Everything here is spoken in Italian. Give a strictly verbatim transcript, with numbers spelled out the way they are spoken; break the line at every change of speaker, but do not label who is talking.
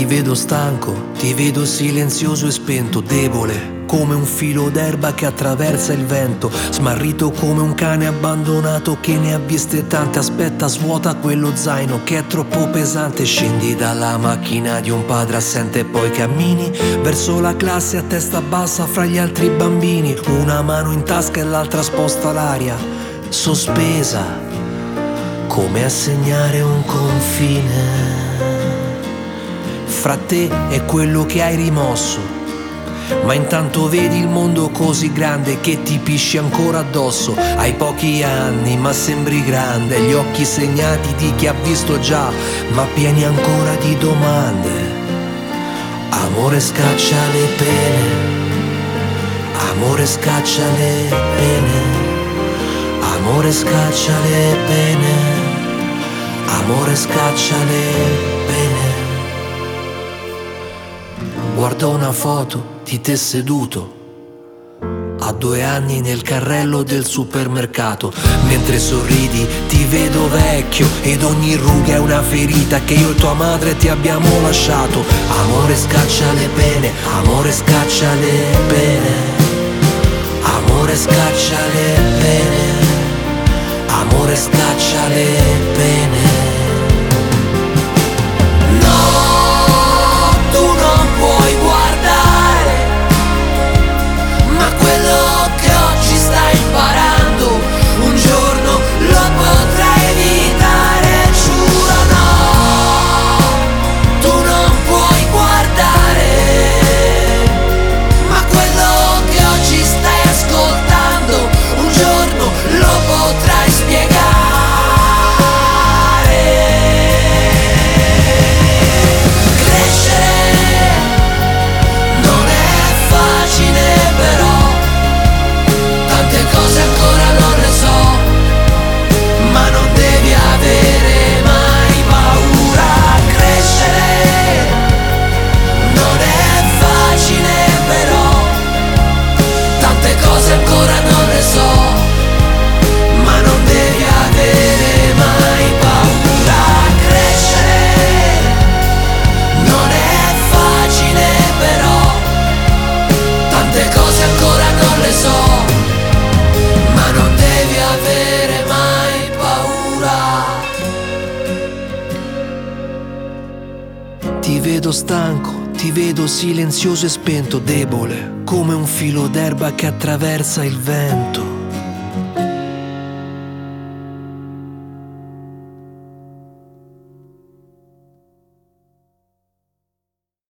vedo stanco, ti vedo silenzioso e spento, debole come un filo d'erba che attraversa il vento, smarrito come un cane abbandonato che ne ha viste tante. Aspetta, svuota quello zaino che è troppo pesante. Scendi dalla macchina di un padre assente e poi cammini verso la classe a testa bassa fra gli altri bambini, una mano in tasca e l'altra sposta l'aria, sospesa come a segnare un confine fra te e quello che hai rimosso. Ma intanto vedi il mondo così grande che ti pisci ancora addosso. Hai pochi anni ma sembri grande, gli occhi segnati di chi ha visto già, ma pieni ancora di domande. Amore scaccia le pene, amore scaccia le pene, amore scaccia le pene, amore scaccia le pene. Guardo una foto di te seduto a due anni nel carrello del supermercato. Mentre sorridi ti vedo vecchio ed ogni ruga è una ferita che io e tua madre ti abbiamo lasciato. Amore scaccia le pene, amore scaccia le pene, amore scaccia le pene, amore scaccia le pene.
Quello che oggi stai imparando un giorno lo potrai evitare, giuro no, tu non puoi guardare, ma quello che oggi stai ascoltando un giorno lo potrai spiegare. Crescere non è facile però, tante cose ancora non le so, ma non devi avere mai paura. Crescere non è facile però, tante cose ancora non le so, ma non devi avere mai paura. Crescere non è facile però, tante cose ancora non le so, ma non devi avere mai paura.
Ti vedo stanco, ti vedo silenzioso e spento, debole come un filo d'erba che attraversa il vento.